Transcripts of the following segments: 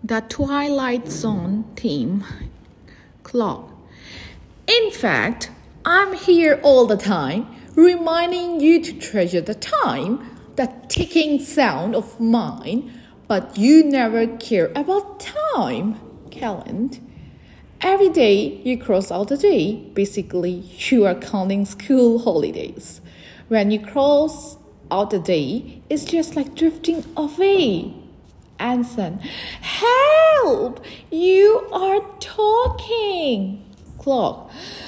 The Twilight Zone theme clock. In fact, I'm here all the time, reminding you to treasure the time, the ticking sound of mine, but you never care about time, Callan. Every day you cross out a day, basically you are counting school holidays. When you cross out a day, it's just like drifting away. Anson, help! You are talking. Clock,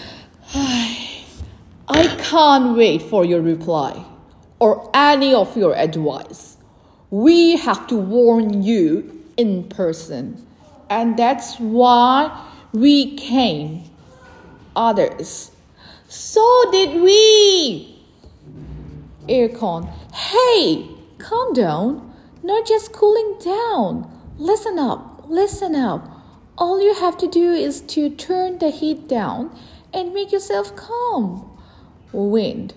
I can't wait for your reply or any of your advice. We have to warn you in person, and that's why we came. Others, so did we. Aircon, hey, calm down. Not just cooling down. Listen up. All you have to do is to turn the heat down and make yourself calm. Wind,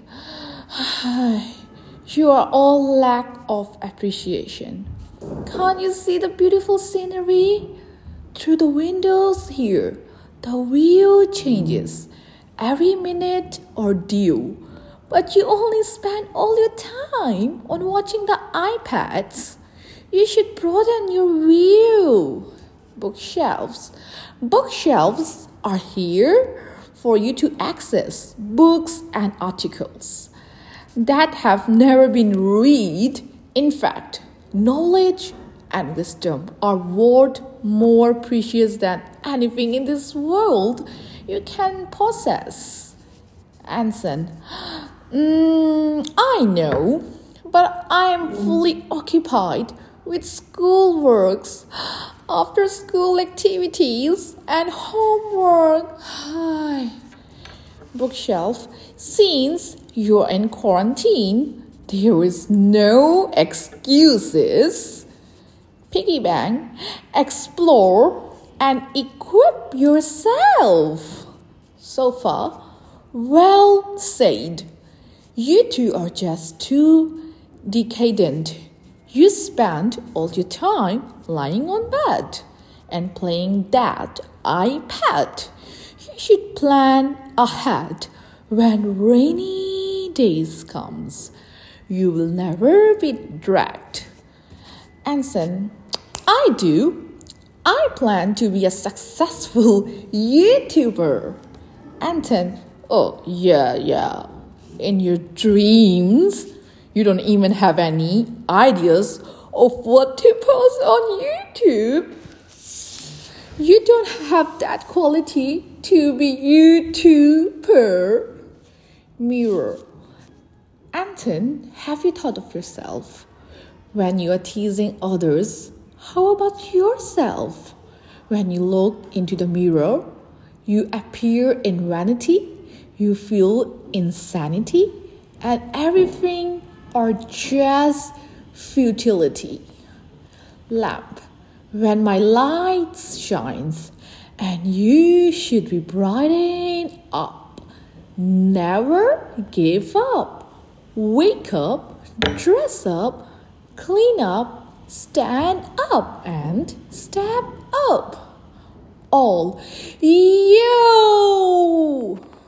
you are all lack of appreciation. Can't you see the beautiful scenery? Through the windows here, the view changes every minute or due. But you only spend all your time on watching the iPads. You should broaden your view. Bookshelves are here for you to access books and articles that have never been read. In fact, knowledge and wisdom are worth more precious than anything in this world you can possess. Anson, I know, but I am fully occupied with schoolworks, after school activities, and homework. Bookshelf, since you're in quarantine, there is no excuses. Piggy bank, explore and equip yourself. So far, well said. You two are just too decadent. You spend all your time lying on bed and playing that iPad. You should plan ahead when rainy days comes. You will never be dragged. Anson, I do. I plan to be a successful YouTuber. Anton, oh yeah. In your dreams, you don't even have any ideas of what to post on YouTube. You don't have that quality to be YouTuber. Mirror. Anton, have you thought of yourself? When you are teasing others, how about yourself? When you look into the mirror, you appear in vanity, you feel insanity, and everything are just futility. Lamp, when my light shines, and you should be brighten up. Never give up. Wake up, dress up, clean up, stand up, and step up. All you.